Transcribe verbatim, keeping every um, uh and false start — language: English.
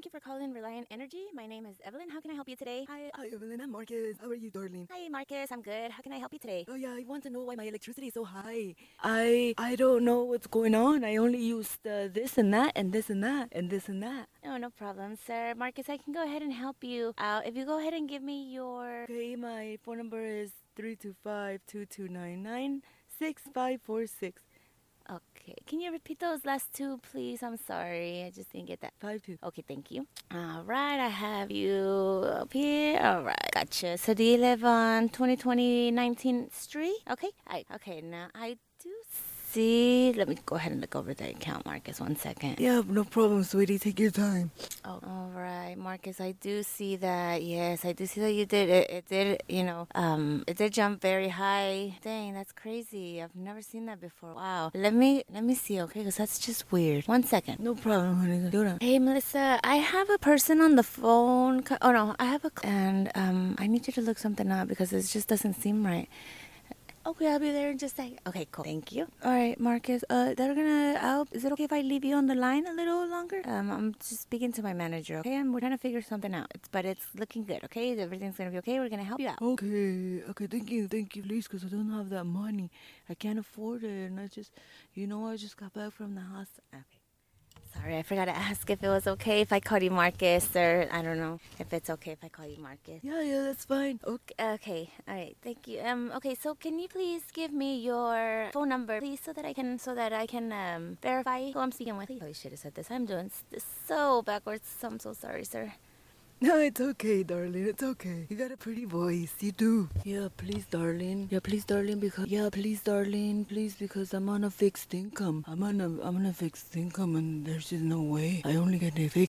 Thank you for calling Reliant Energy. My name is Evelyn. How can I help you today? Hi, hi Evelyn, I'm Marcus. How are you, darling? Hi, Marcus. I'm good. How can I help you today? Oh yeah, I want to know why my electricity is so high. I I don't know what's going on. I only used uh, this and that and this and that and this and that. Oh, no problem, sir. Marcus, I can go ahead and help you out. If you go ahead and give me your... Okay, my phone number is three two five, two two nine nine, six five four six. Okay. Can you repeat those last two, please? I'm sorry. I just didn't get that. Five two. Okay, thank you. All right, I have you up here. All right, gotcha. So do you live on twenty twenty nineteenth Street? Okay. I, okay, now I do see. Let me go ahead and look over the account, Marcus. One second. Yeah, no problem, sweetie. Take your time. Oh, all right, Marcus. I do see that. Yes, I do see that you did it. It did, you know, um, it did jump very high. Dang, that's crazy. I've never seen that before. Wow. Let me let me see, okay? Because that's just weird. One second. No problem, honey. Do that. Hey, Melissa. I have a person on the phone. co- Oh no, I have a cl- and um, I need you to look something up because it just doesn't seem right. Okay, I'll be there in just a second. Okay, cool. Thank you. All right, Marcus. Uh, they're gonna. I'll, is it okay if I leave you on the line a little longer? Um, I'm just speaking to my manager. Okay, and we're trying to figure something out. It's, but it's looking good. Okay, everything's gonna be okay. We're gonna help you out. Okay, okay, thank you, thank you, please, because I don't have that money. I can't afford it, and I just, you know, I just got back from the hospital. Okay. Sorry, I forgot to ask if it was okay if I call you Marcus, or I don't know if it's okay if I call you Marcus. Yeah, yeah, that's fine. Okay, okay, all right, thank you. Um, okay, so can you please give me your phone number, please, so that I can, so that I can um verify who I'm speaking with? I should have said this. I'm doing s- this so backwards. I'm so sorry, sir. No, it's okay, darling. It's okay. You got a pretty voice. You do. Yeah, please, darling. Yeah, please, darling. Because yeah, please, darling. Please, because I'm on a fixed income. I'm on a I'm on a fixed income, and there's just no way. I only get a fixed.